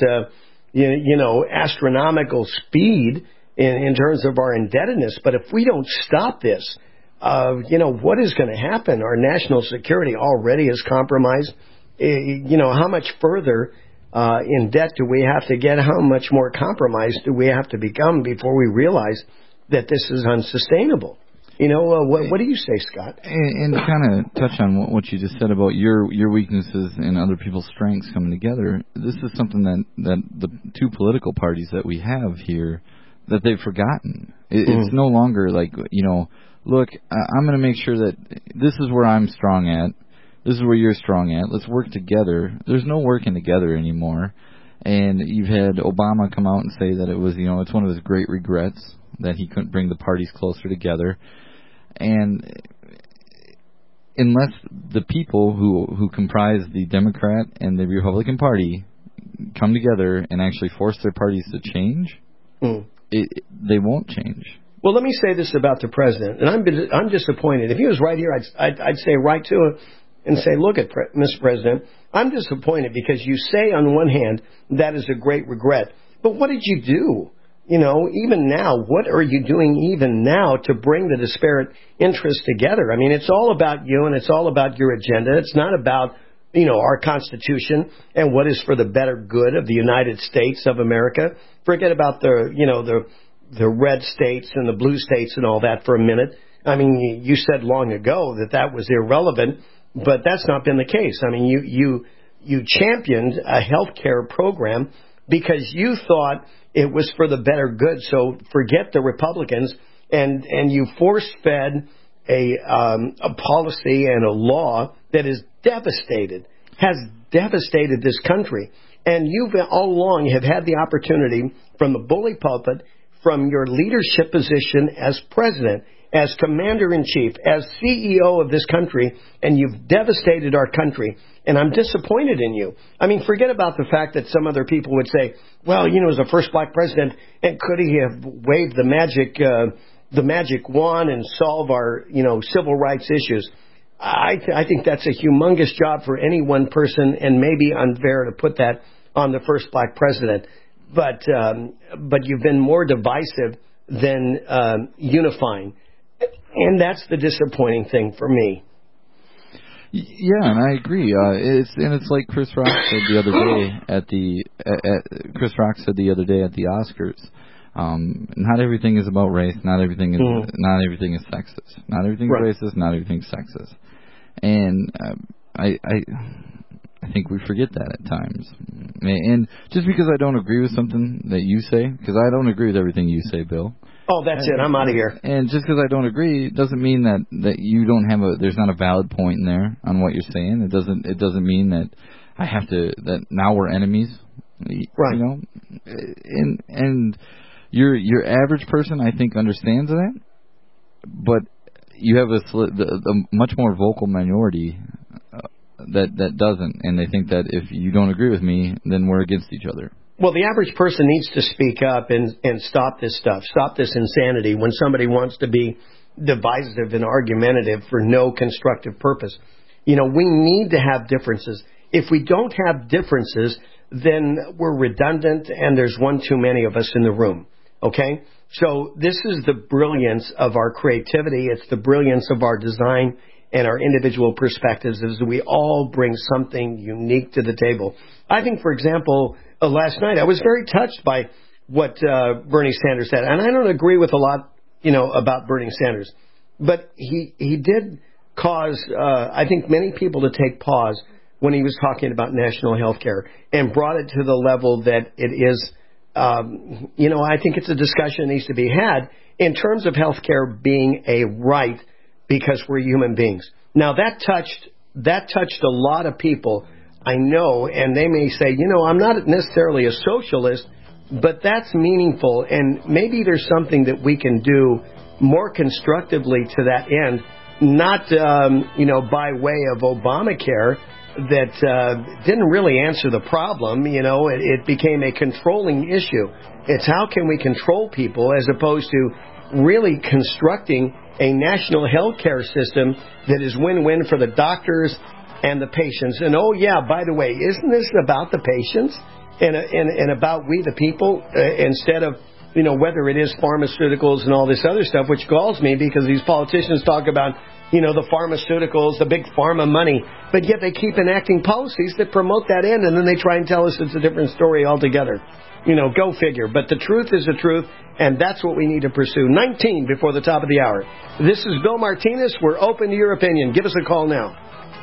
astronomical speed in terms of our indebtedness. But if we don't stop this, what is going to happen? Our national security already is compromised. How much further in debt do we have to get? How much more compromised do we have to become before we realize that this is unsustainable? What do you say, Scott? And to kind of touch on what you just said about your weaknesses and other people's strengths coming together, this is something that the two political parties that we have here, that they've forgotten. It's no longer like, look, I'm going to make sure that this is where I'm strong at. This is where you're strong at. Let's work together. There's no working together anymore. And you've had Obama come out and say that it was, it's one of his great regrets that he couldn't bring the parties closer together. And unless the people who comprise the Democrat and the Republican Party come together and actually force their parties to change, they won't change. Well, let me say this about the president, and I'm disappointed. If he was right here, I'd say right to him and say, look, Mr. President, I'm disappointed because you say on one hand that is a great regret, but what did you do? Even now, what are you doing even now to bring the disparate interests together? I mean, it's all about you and it's all about your agenda. It's not about, our Constitution and what is for the better good of the United States of America. Forget about the red states and the blue states and all that for a minute. I mean, you said long ago that was irrelevant, but that's not been the case. I mean, you championed a health care program because you thought it was for the better good. So forget the Republicans, and you force-fed a policy and a law that has devastated this country. And you've all along have had the opportunity from the bully pulpit, from your leadership position as president, as commander-in-chief, as CEO of this country, and you've devastated our country. And I'm disappointed in you. I mean, forget about the fact that some other people would say, well, as the first black president, and could he have waved the magic wand and solve our, civil rights issues? I think that's a humongous job for any one person, and maybe unfair to put that on the first black president. But you've been more divisive than unifying. And that's the disappointing thing for me. Yeah, and I agree. It's like Chris Rock said the other day at the Oscars. Not everything is about race. Not everything is sexist. Not everything is racist. Not everything is sexist. And I think we forget that at times. And just because I don't agree with something that you say, because I don't agree with everything you say, Bill. Oh, that's it. I'm out of here. And just because I don't agree doesn't mean that you don't have there's not a valid point in there on what you're saying. It doesn't mean that I have to, that now we're enemies. Right. You know? And your average person, I think, understands that. But you have a much more vocal minority that doesn't, and they think that if you don't agree with me, then we're against each other. Well, the average person needs to speak up and stop this stuff, stop this insanity when somebody wants to be divisive and argumentative for no constructive purpose. You know, we need to have differences. If we don't have differences, then we're redundant and there's one too many of us in the room. Okay? So this is the brilliance of our creativity. It's the brilliance of our design and our individual perspectives is we all bring something unique to the table. I think, for example, last night I was very touched by what Bernie Sanders said. And I don't agree with a lot, about Bernie Sanders. But he did cause, I think, many people to take pause when he was talking about national health care and brought it to the level that it is, I think it's a discussion that needs to be had in terms of health care being a right because we're human beings. Now, that touched a lot of people, I know, and they may say, I'm not necessarily a socialist, but that's meaningful, and maybe there's something that we can do more constructively to that end, not, by way of Obamacare that didn't really answer the problem. It became a controlling issue. It's how can we control people as opposed to really constructing a national health care system that is win-win for the doctors and the patients. And, by the way, isn't this about the patients and about we the people instead of, whether it is pharmaceuticals and all this other stuff, which galls me because these politicians talk about, the pharmaceuticals, the big pharma money, but yet they keep enacting policies that promote that end, and then they try and tell us it's a different story altogether. Go figure. But the truth is the truth, and that's what we need to pursue. 19 before the top of the hour. This is Bill Martinez. We're open to your opinion. Give us a call now.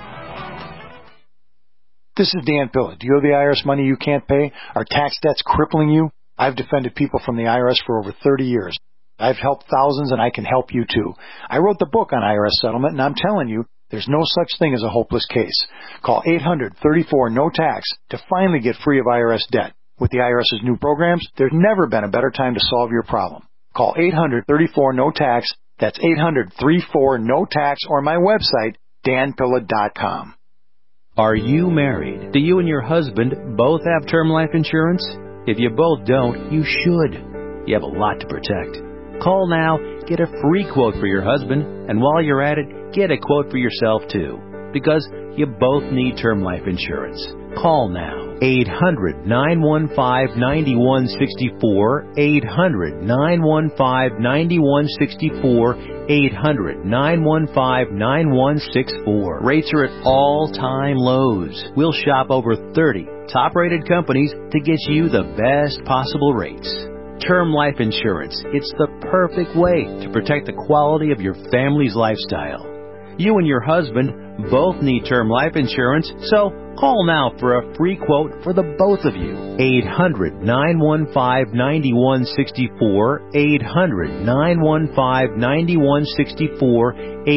This is Dan Pilla. Do you owe the IRS money you can't pay? Are tax debts crippling you? I've defended people from the IRS for over 30 years. I've helped thousands, and I can help you too. I wrote the book on IRS settlement, and I'm telling you, there's no such thing as a hopeless case. Call 800-34-NO-TAX to finally get free of IRS debt. With the IRS's new programs, there's never been a better time to solve your problem. Call 800-34-NO-TAX. That's 800-34-NO-TAX, or my website, danpilla.com. Are you married? Do you and your husband both have term life insurance? If you both don't, you should. You have a lot to protect. Call now, get a free quote for your husband, and while you're at it, get a quote for yourself too. Because you both need term life insurance. Call now. 800-915-9164, 800-915-9164, 800-915-9164. Rates are at all-time lows. We'll shop over 30 top-rated companies to get you the best possible rates. Term life insurance. It's the perfect way to protect the quality of your family's lifestyle. You and your husband both need term life insurance, so call now for a free quote for the both of you. 800-915-9164, 800-915-9164,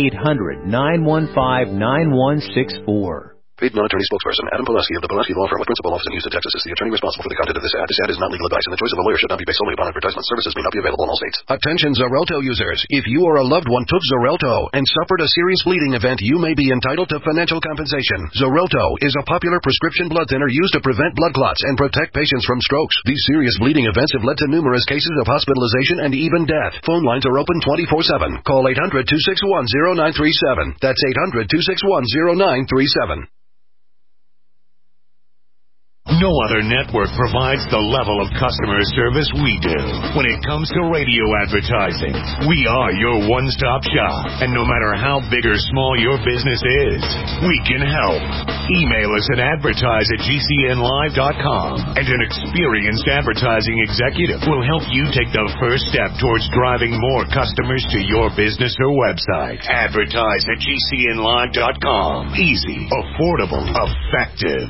800-915-9164. Paid non-attorney spokesperson Adam Pileski of the Pileski Law Firm with principal office in Houston, Texas is the attorney responsible for the content of this ad. This ad is not legal advice, and the choice of a lawyer should not be based solely upon advertisement. Services may not be available in all states. Attention Xarelto users. If you or a loved one took Xarelto and suffered a serious bleeding event, you may be entitled to financial compensation. Xarelto is a popular prescription blood thinner used to prevent blood clots and protect patients from strokes. These serious bleeding events have led to numerous cases of hospitalization and even death. Phone lines are open 24/7. Call 800-261-0937. That's 800-261-0937. No other network provides the level of customer service we do. When it comes to radio advertising, we are your one-stop shop. And no matter how big or small your business is, we can help. Email us at advertise@gcnlive.com, and an experienced advertising executive will help you take the first step towards driving more customers to your business or website. Advertise@gcnlive.com. Easy, affordable, effective.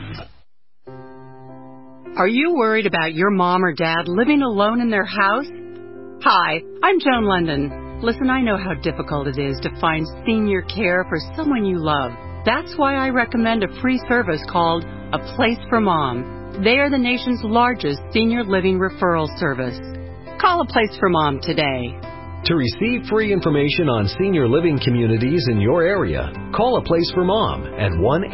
Are you worried about your mom or dad living alone in their house? Hi, I'm Joan London. Listen, I know how difficult it is to find senior care for someone you love. That's why I recommend a free service called A Place for Mom. They are the nation's largest senior living referral service. Call A Place for Mom today. To receive free information on senior living communities in your area, call A Place for Mom at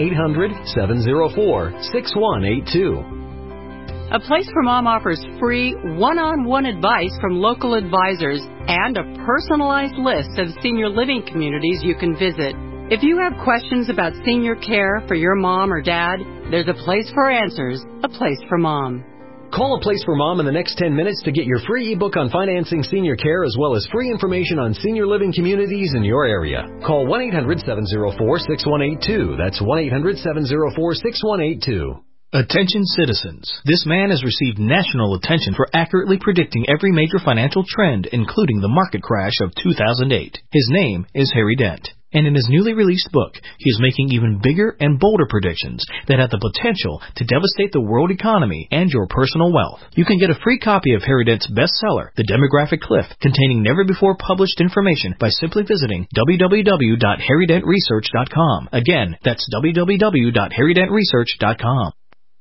1-800-704-6182. A Place for Mom offers free one-on-one advice from local advisors and a personalized list of senior living communities you can visit. If you have questions about senior care for your mom or dad, there's a place for answers, A Place for Mom. Call A Place for Mom in the next 10 minutes to get your free ebook on financing senior care as well as free information on senior living communities in your area. Call 1-800-704-6182. That's 1-800-704-6182. Attention citizens. This man has received national attention for accurately predicting every major financial trend, including the market crash of 2008. His name is Harry Dent. And in his newly released book, he is making even bigger and bolder predictions that have the potential to devastate the world economy and your personal wealth. You can get a free copy of Harry Dent's bestseller, The Demographic Cliff, containing never-before-published information by simply visiting www.harrydentresearch.com. Again, that's www.harrydentresearch.com.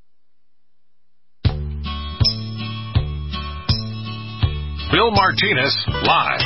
Bill Martinez, live.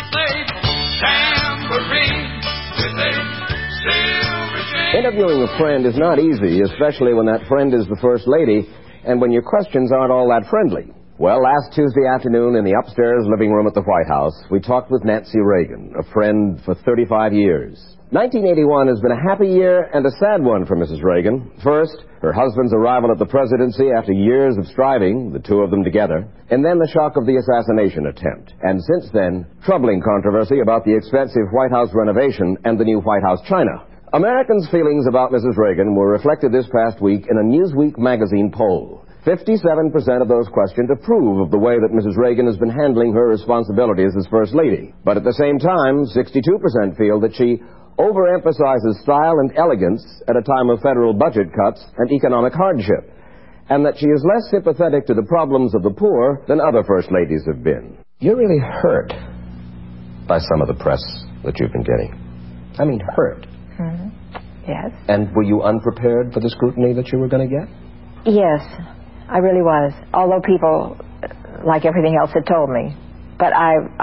Interviewing a friend is not easy, especially when that friend is the First Lady and when your questions aren't all that friendly. Well, last Tuesday afternoon in the upstairs living room at the White House, we talked with Nancy Reagan, a friend for 35 years. 1981 has been a happy year and a sad one for Mrs. Reagan. First, her husband's arrival at the presidency after years of striving, the two of them together, and then the shock of the assassination attempt. And since then, troubling controversy about the expensive White House renovation and the new White House china. Americans' feelings about Mrs. Reagan were reflected this past week in a Newsweek magazine poll. 57% of those questioned approve of the way that Mrs. Reagan has been handling her responsibilities as First Lady. But at the same time, 62% feel that she overemphasizes style and elegance at a time of federal budget cuts and economic hardship, and that she is less sympathetic to the problems of the poor than other First Ladies have been. You're really hurt by some of the press that you've been getting. I mean, hurt. Mm-hmm. Yes. And were you unprepared for the scrutiny that you were going to get? Yes, I really was. Although people, like everything else, had told me. But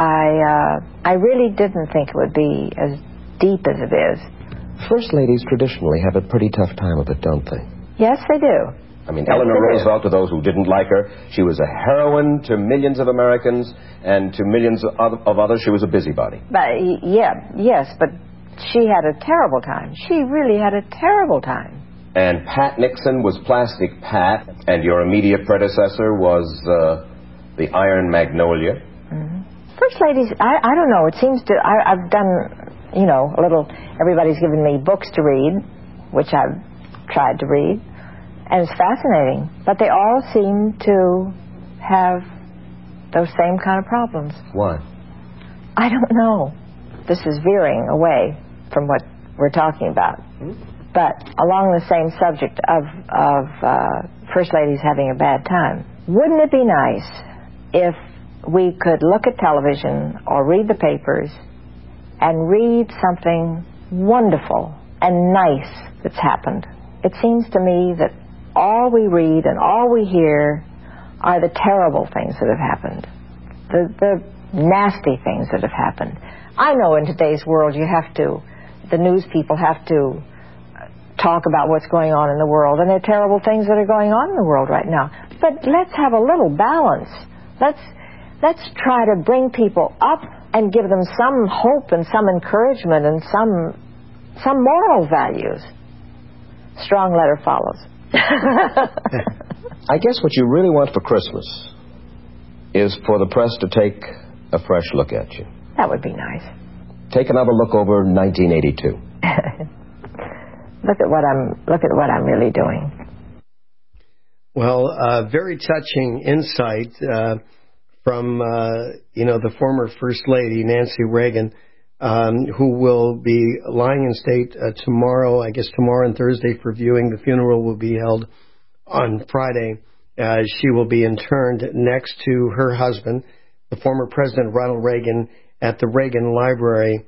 I really didn't think it would be as deep as it is. First Ladies traditionally have a pretty tough time of it, don't they? Yes, they do. I mean, Eleanor Roosevelt, to those who didn't like her, she was a heroine to millions of Americans, and to millions of others, she was a busybody. But, yes, but she had a terrible time. She really had a terrible time. And Pat Nixon was Plastic Pat, and your immediate predecessor was the Iron Magnolia. Mm-hmm. First Ladies, I don't know, it seems to, I've done, a little, everybody's given me books to read, which I've tried to read, and it's fascinating. But they all seem to have those same kind of problems. Why? I don't know. This is veering away from what we're talking about. But along the same subject of First Ladies having a bad time, wouldn't it be nice if we could look at television or read the papers and read something wonderful and nice that's happened? It seems to me that all we read and all we hear are the terrible things that have happened, the nasty things that have happened. I know in today's world the news people have to talk about what's going on in the world, and there are terrible things that are going on in the world right now. But let's have a little balance. Let's try to bring people up and give them some hope and some encouragement and some moral values. Strong letter follows. I guess what you really want for Christmas is for the press to take a fresh look at you. That would be nice. Take another look over 1982. Look at what I'm really doing. Well, very touching insight from the former First Lady Nancy Reagan, who will be lying in state tomorrow. I guess tomorrow and Thursday for viewing. The funeral will be held on Friday. She will be interned next to her husband, the former President Ronald Reagan, at the Reagan Library.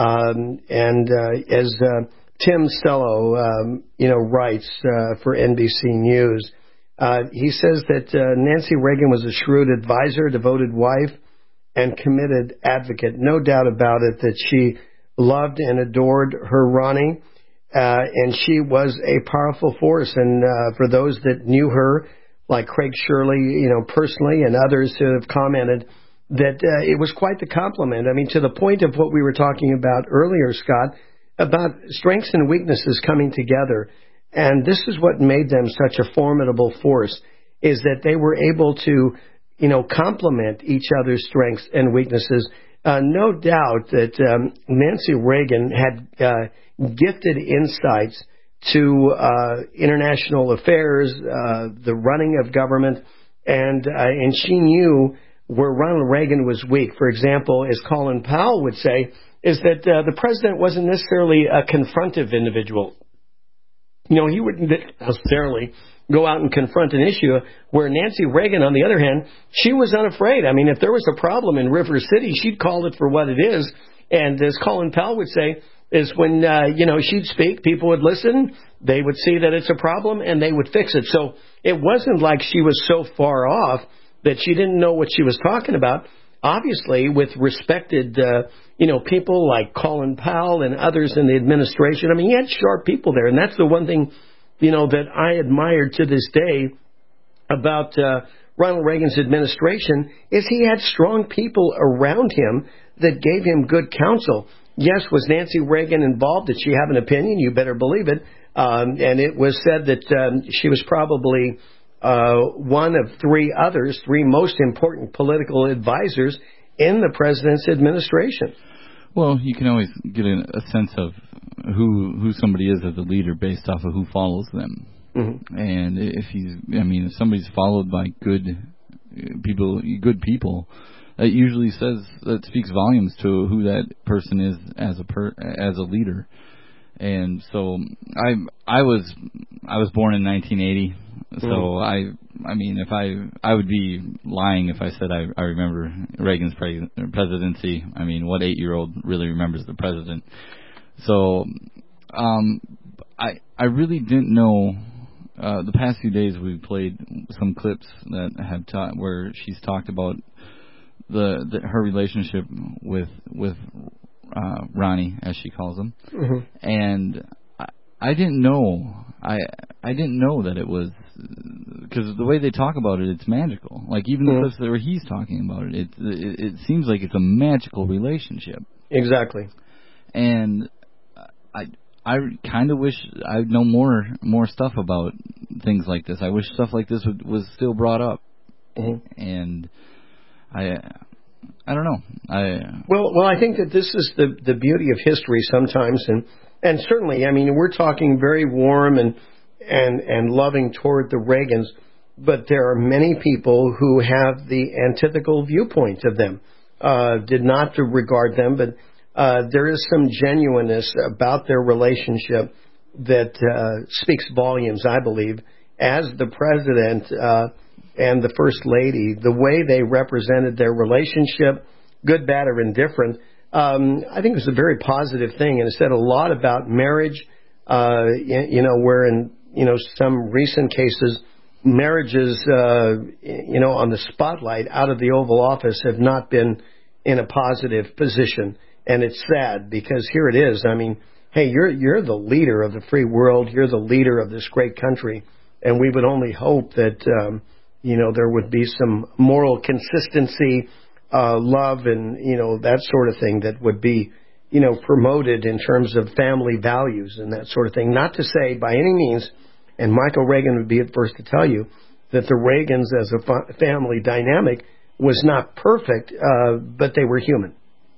As Tim Stello, writes for NBC News, he says that Nancy Reagan was a shrewd advisor, devoted wife, and committed advocate. No doubt about it that she loved and adored her Ronnie, and she was a powerful force. And for those that knew her, like Craig Shirley, personally, and others who have commented, that it was quite the compliment. I mean, to the point of what we were talking about earlier, Scott, about strengths and weaknesses coming together. And this is what made them such a formidable force, is that they were able to, complement each other's strengths and weaknesses. No doubt that Nancy Reagan had gifted insights to international affairs, the running of government, and she knew where Ronald Reagan was weak. For example, as Colin Powell would say, is that the president wasn't necessarily a confrontive individual. He wouldn't necessarily go out and confront an issue, where Nancy Reagan, on the other hand, she was unafraid. I mean, if there was a problem in River City, she'd call it for what it is. And as Colin Powell would say, is when, she'd speak, people would listen, they would see that it's a problem, and they would fix it. So it wasn't like she was so far off that she didn't know what she was talking about. Obviously, with respected, people like Colin Powell and others in the administration, I mean, he had sharp people there. And that's the one thing, that I admired to this day about Ronald Reagan's administration, is he had strong people around him that gave him good counsel. Yes, was Nancy Reagan involved? Did she have an opinion? You better believe it. And it was said that she was probably one of three most important political advisors in the president's administration. Well, you can always get a sense of who somebody is as a leader based off of who follows them. Mm-hmm. And if somebody's followed by good people, that usually speaks volumes to who that person is as a leader. And so I was born in 1980. So if I would be lying if I said I remember Reagan's presidency. I mean, what 8-year-old really remembers the president? So I really didn't know. The past few days we've played some clips that have where she's talked about her relationship with Ronnie, as she calls him, mm-hmm. And I didn't know. I didn't know that it was, because the way they talk about it, it's magical. Like even the clips where he's talking about it, it seems like it's a magical relationship. Exactly. And I kind of wish I'd know more stuff about things like this. I wish stuff like this was still brought up. Mm-hmm. And I don't know. Well, I think that this is the beauty of history sometimes, and certainly, I mean, we're talking very warm and loving toward the Reagans, but there are many people who have the antithetical viewpoint of them. Did not regard them, but there is some genuineness about their relationship that speaks volumes, I believe, as the president and the First Lady, the way they represented their relationship, good, bad, or indifferent, I think it was a very positive thing, and it said a lot about marriage, where in, some recent cases, marriages, on the spotlight out of the Oval Office have not been in a positive position. And it's sad because here it is. I mean, hey, you're the leader of the free world. You're the leader of this great country. And we would only hope that, there would be some moral consistency, love, and, that sort of thing that would be, promoted in terms of family values and that sort of thing. Not to say by any means, and Michael Reagan would be the first to tell you, that the Reagans as a family dynamic was not perfect, but they were human.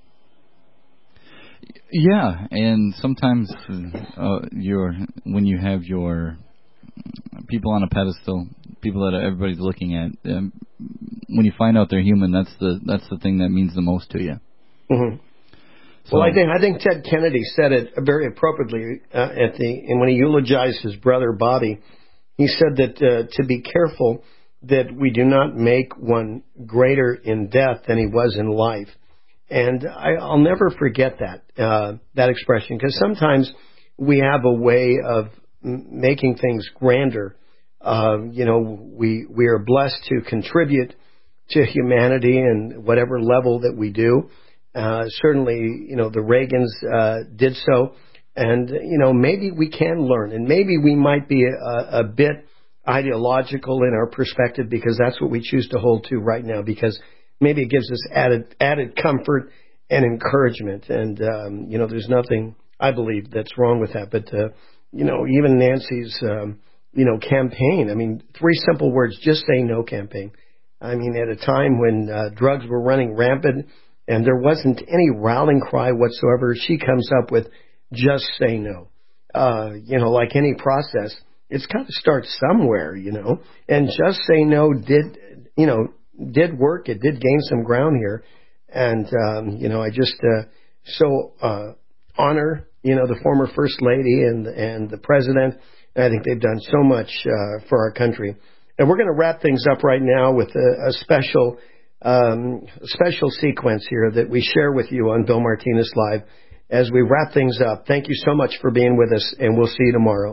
Yeah, and sometimes when you have your people on a pedestal, people that everybody's looking at, when you find out they're human, that's the thing that means the most to you. Mm-hmm. So, well, I think Ted Kennedy said it very appropriately and when he eulogized his brother Bobby. He said that to be careful that we do not make one greater in death than he was in life. And I'll never forget that expression, because sometimes we have a way of making things grander. We are blessed to contribute to humanity in whatever level that we do. Certainly, the Reagans did so. And, maybe we can learn, and maybe we might be a bit ideological in our perspective, because that's what we choose to hold to right now, because maybe it gives us added comfort and encouragement. And, there's nothing, I believe, that's wrong with that. But, even Nancy's, campaign, 3 simple words, just say no campaign. At a time when drugs were running rampant and there wasn't any rallying cry whatsoever, she comes up with just say no. Like any process, it's got to start somewhere, and just say no did work. It did gain some ground here. And, I just honor, the former First Lady and the President. And I think they've done so much for our country. And we're going to wrap things up right now with a special sequence here that we share with you on Bill Martinez Live as we wrap things up. Thank you so much for being with us, and we'll see you tomorrow.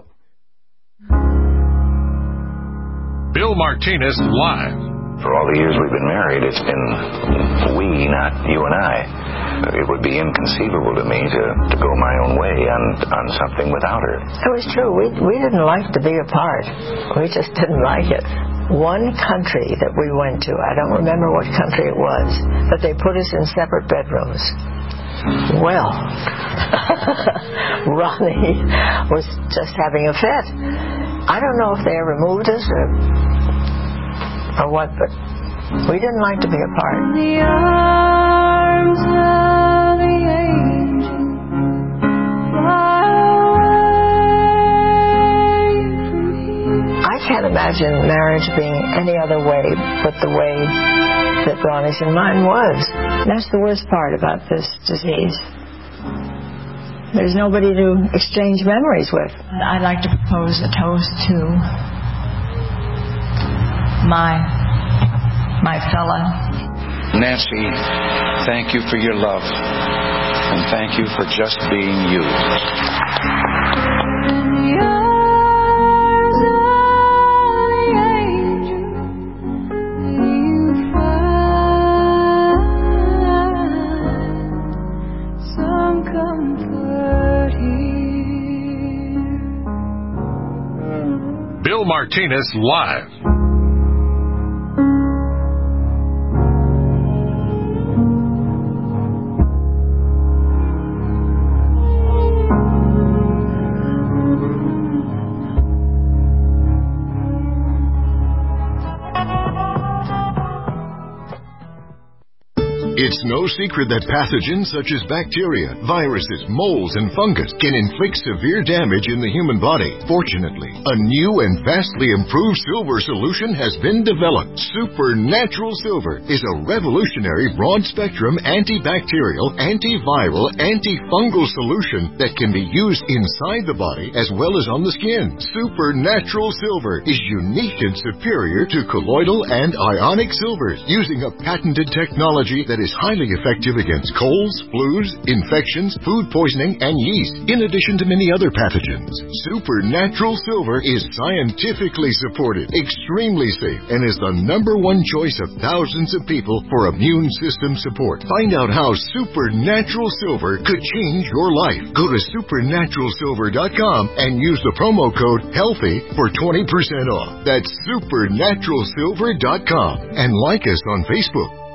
Bill Martinez Live. For all the years we've been married, it's been we, not you and I. It would be inconceivable to me to go my own way on something without her. It was true. We didn't like to be apart. We just didn't like it. One country that we went to, I don't remember what country it was, but they put us in separate bedrooms. Well, Ronnie was just having a fit. I don't know if they ever moved us or what, but we didn't like to be apart. In the arms of the angel, fly away from here. I can't imagine marriage being any other way but the way that Ronnie's and mine was. That's the worst part about this disease. There's nobody to exchange memories with. I'd like to propose a toast to my fella. Nancy, thank you for your love, and thank you for just being you. Bill Martinez Live. It's no secret that pathogens such as bacteria, viruses, molds, and fungus can inflict severe damage in the human body. Fortunately, a new and vastly improved silver solution has been developed. Supernatural Silver is a revolutionary broad-spectrum antibacterial, antiviral, antifungal solution that can be used inside the body as well as on the skin. Supernatural Silver is unique and superior to colloidal and ionic silvers, using a patented technology that is highly effective against colds, flus, infections, food poisoning, and yeast, in addition to many other pathogens. Supernatural Silver is scientifically supported, extremely safe, and is the #1 choice of thousands of people for immune system support. Find out how Supernatural Silver could change your life. Go to supernaturalsilver.com and use the promo code HEALTHY for 20% off. That's supernaturalsilver.com, and like us on Facebook.